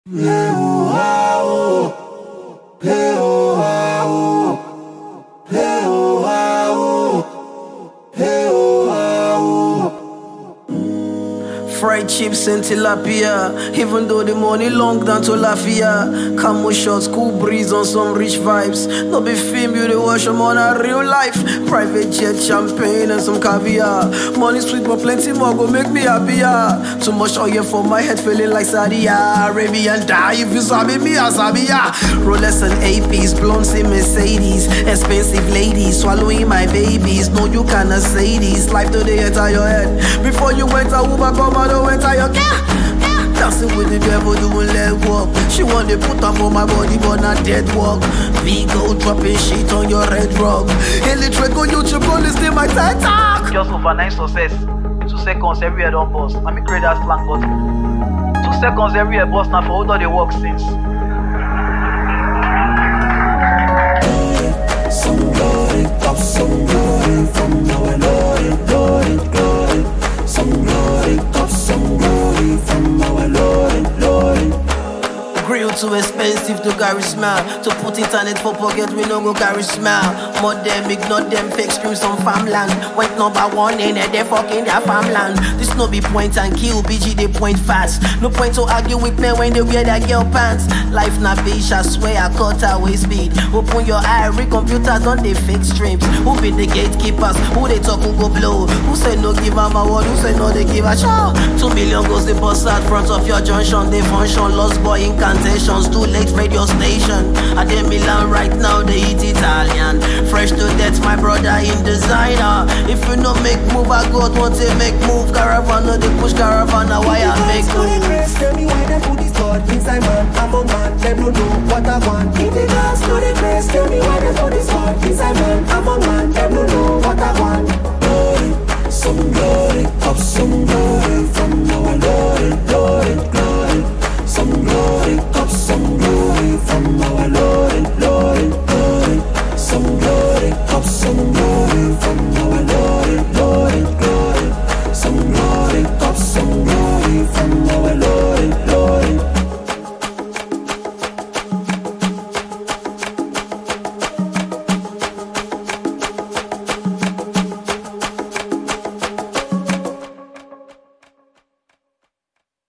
Fried chips and tilapia, even though the money long down to Lafia. Camo shots, cool breeze on some rich vibes. No be film, you dey watch them on a real life. Private jet, champagne and some caviar. Money sweet but plenty more go make me happier. Too much oil for my head, feeling like Saudi Arabian. Die if you sabi me, I sabi ya. Rolex and APs, blondes in Mercedes. Expensive ladies, swallowing my babies. No, you cannot say this. Life do they enter your head. Before you enter Uber, come out. Enter your dancing with the devil, doing leg walk. She want to put up on my body, but not dead walk. We go dropping shit on your red rock. Electric on YouTube, go listen my TED Talk. Just overnight success. 2 seconds everywhere don't bust. Let me create that slang button. 2 seconds everywhere bust now for all the work since. Some glory, up some glory from our Lord, glory, glory. Some glory, up some glory from our Lord, Lord. Grill too expensive to carry smile. To put internet for pocket, we no go carry smile. More them, ignore them, fake screams on farmland. Went number one in it, they fucking their farmland. This no be point and kill, BG they point fast. No point to argue with me when they wear that girl pants. Life na bitch, I swear I cut away speed. Open your eye, read computers on the fake streams. Who be the gatekeepers? Who they talk who go blow? Who say no give them a word? Who say no they give a show? 2 million goes the bus out front of your junction. They function, lost boy incantations. Too late radio station. I dey Milan right now, they eat Italian. Fresh to death, my brother in designer. If you no make move, I go want to make move. Caravan, no they push caravan, now why I make move? Tell me why they put this God inside man, I'm a man, them don't know what I want. If the girls know the grace, tell me why they put this God inside man, I'm a man, them don't know what I want. Glory, some glory, up some glory from our